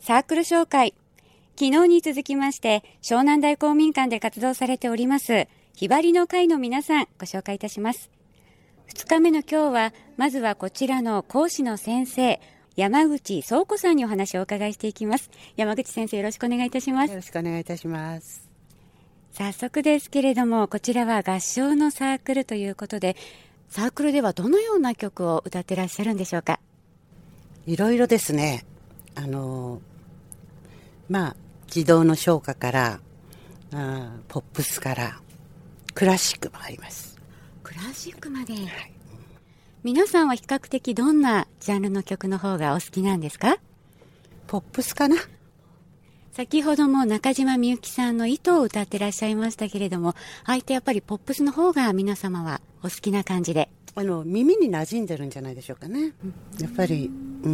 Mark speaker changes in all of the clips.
Speaker 1: サークル紹介。昨日に続きまして湘南台公民館で活動されておりますひばりの会の皆さんご紹介いたします。2日目の今日はまずはこちらの講師の先生山口壮子さんにお話をお伺いしていきます。山口先生、よろしくお願いいたします。
Speaker 2: よろしくお願いいたします。
Speaker 1: 早速ですけれども、こちらは合唱のサークルということで、サークルではどのような曲を歌ってらっしゃるんでしょうか？
Speaker 2: いろいろですね。児童の唱歌からポップスからクラシックもあります。
Speaker 1: クラシックまで、はい、皆さんは比較的どんなジャンルの曲の方がお好きなんですか？
Speaker 2: ポップスかな。
Speaker 1: 先ほども中島みゆきさんの糸を歌ってらっしゃいましたけれども、あえてやっぱりポップスの方が皆様はお好きな感じで、
Speaker 2: 耳に馴染んでるんじゃないでしょうかね。やっぱり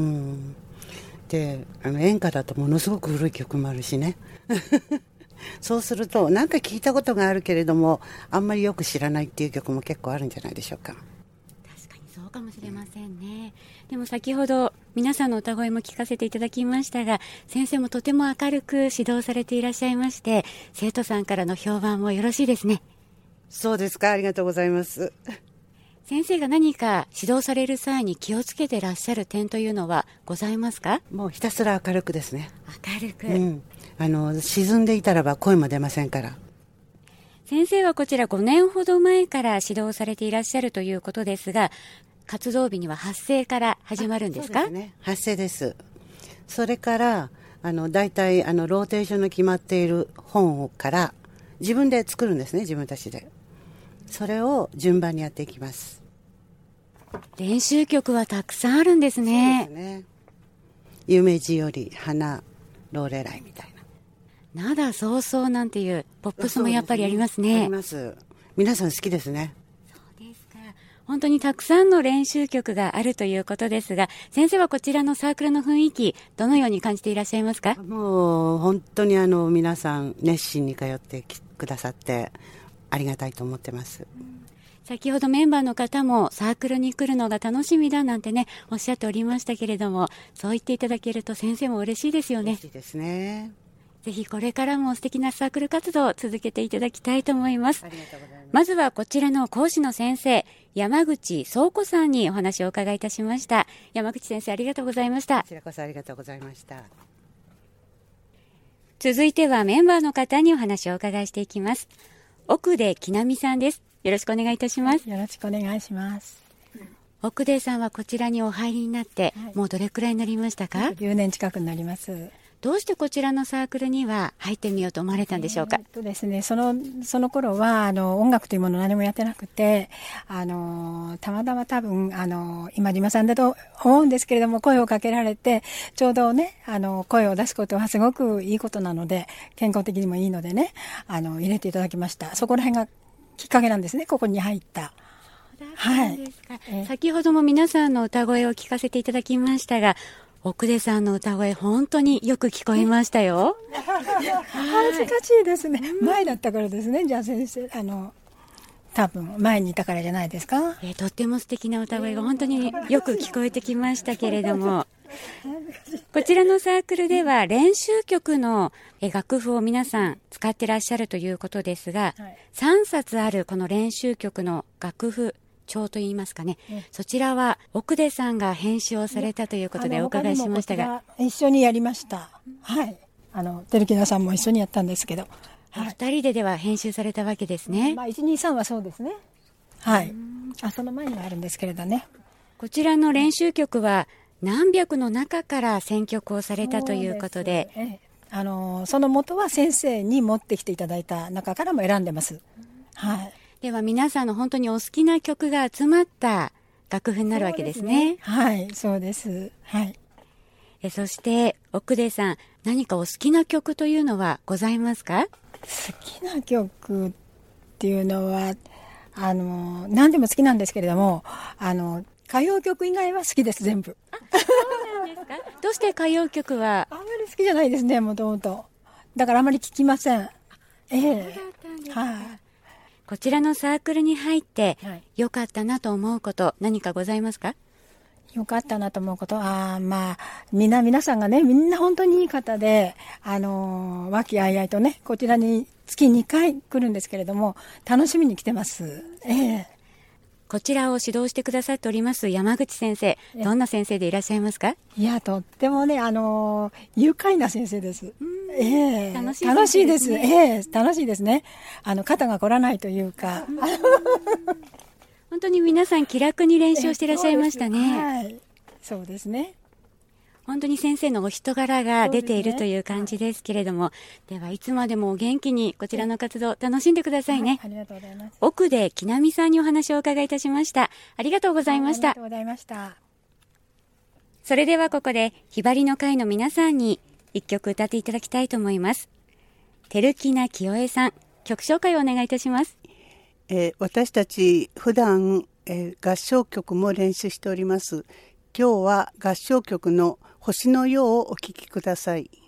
Speaker 2: で演歌だとものすごく古い曲もあるしねそうするとなんか聞いたことがあるけれどもあんまりよく知らないっていう曲も結構あるんじゃないでしょうか。
Speaker 1: 確かにそうかもしれませんね。でも先ほど皆さんの歌声も聞かせていただきましたが、先生もとても明るく指導されていらっしゃいまして、生徒さんからの評判もよろしいですね。
Speaker 2: そうですか、ありがとうございます。
Speaker 1: 先生が何か指導される際に気をつけてらっしゃる点というのはございますか？
Speaker 2: もうひたすら明るくですね。
Speaker 1: 明るく、
Speaker 2: 沈んでいたらば声も出ませんから。
Speaker 1: 先生はこちら5年ほど前から指導されていらっしゃるということですが、活動日には発声から始まるんですか？
Speaker 2: そうですね、発声です。それからだいたいローテーションの決まっている本から自分で作るんですね、自分たちで。それを順番にやっていきます。
Speaker 1: 練習曲はたくさんあるんですね。
Speaker 2: そうですね。夢路より花ローレライみたい
Speaker 1: な。灘そうそうなんていうポップスもやっぱりありますね。
Speaker 2: あります。皆さん好きですね。
Speaker 1: そうですか。本当にたくさんの練習曲があるということですが、先生はこちらのサークルの雰囲気どのように感じていらっしゃいますか？
Speaker 2: もう本当に皆さん熱心に通ってくださってありがたいと思ってます。
Speaker 1: 先ほどメンバーの方もサークルに来るのが楽しみだなんてねおっしゃっておりましたけれども、そう言っていただけると先生も嬉しいですよね。
Speaker 2: 嬉しいですね。
Speaker 1: ぜひこれからも素敵なサークル活動を続けていただきたいと思います。
Speaker 2: ありがとうございます。
Speaker 1: まずはこちらの講師の先生山口壮子さんにお話をお伺いいたしました。山口先生、ありがとうございました。
Speaker 2: こちらこそありがとうございました。
Speaker 1: 続いてはメンバーの方にお話をお伺いしていきます。奥出きなみさんです。よろしくお願いいたします。
Speaker 3: よろしくお願いします。
Speaker 1: 奥出さんはこちらにお入りになって、もうどれくらいになりましたか
Speaker 3: ？10年近くになります。
Speaker 1: どうしてこちらのサークルには入ってみようと思われたんでしょうか？
Speaker 3: ですね、その頃は音楽というものを何もやってなくて、たまたま多分今島さんだと思うんですけれども、声をかけられて、ちょうどね声を出すことはすごくいいことなので、健康的にもいいのでね入れていただきました。そこら辺がきっかけなんですね、ここに入った。
Speaker 1: はい。先ほども皆さんの歌声を聞かせていただきましたが、奥出さんの歌声本当によく聞こえましたよ。
Speaker 3: 恥ずかしいですね。前だったからですね。じゃあ先生多分前にいたからじゃないですか。
Speaker 1: とっても素敵な歌声が本当によく聞こえてきましたけれどもこちらのサークルでは練習曲の楽譜を皆さん使ってらっしゃるということですが、3冊あるこの練習曲の楽譜帳といいますかね、そちらは奥出さんが編集をされたということでお伺いしましたが、
Speaker 3: 一緒にやりました。はい。照木田さんも一緒にやったんですけど、
Speaker 1: お二人では編集されたわけですね。
Speaker 3: 123はそうですね。はい。その前にはあるんですけれどね。
Speaker 1: こちらの練習曲は何百の中から選曲をされたということで、
Speaker 3: その元は先生に持ってきていただいた中からも選んでます。はい。
Speaker 1: では皆さんの本当にお好きな曲が集まった楽譜になるわけですね。
Speaker 3: はい、そうです。はい。
Speaker 1: そして奥出さん、何かお好きな曲というのはございますか？
Speaker 3: 好きな曲っていうのは何でも好きなんですけれども、歌謡曲以外は好きです、全部。
Speaker 1: そうなんですか？どうして歌謡曲は？
Speaker 3: あんまり好きじゃないですね、もともと。だからあんまり聞きません。
Speaker 1: そうだったんですか。こちらのサークルに入って良かったなと思うこと何かございますか？
Speaker 3: よかったなと思うことは、皆さんがね、みんな本当にいい方で、和気あいあいとね、こちらに月2回来るんですけれども、楽しみに来てます。
Speaker 1: こちらを指導してくださっております山口先生、どんな先生でいらっしゃいますか？
Speaker 3: いや、とってもね、愉快な先生です。
Speaker 1: 楽しいですね。
Speaker 3: 楽しいですね。肩が凝らないというか。
Speaker 1: 本当に皆さん気楽に練習していらっしゃいましたね。
Speaker 3: はい。そうですね。
Speaker 1: 本当に先生のお人柄が出ているという感じですけれども、ではいつまでもお元気にこちらの活動楽しんでくださいね。
Speaker 3: ありがとうございます。
Speaker 1: 奥で木南さんにお話をお伺いいたしました。ありがとうございました。
Speaker 3: ありがとうございました。
Speaker 1: それではここでひばりの会の皆さんに一曲歌っていただきたいと思います。照木名清江さん、曲紹介をお願いいたします。
Speaker 4: 私たち普段、合唱曲も練習しております。今日は合唱曲の星のようをお聴きください。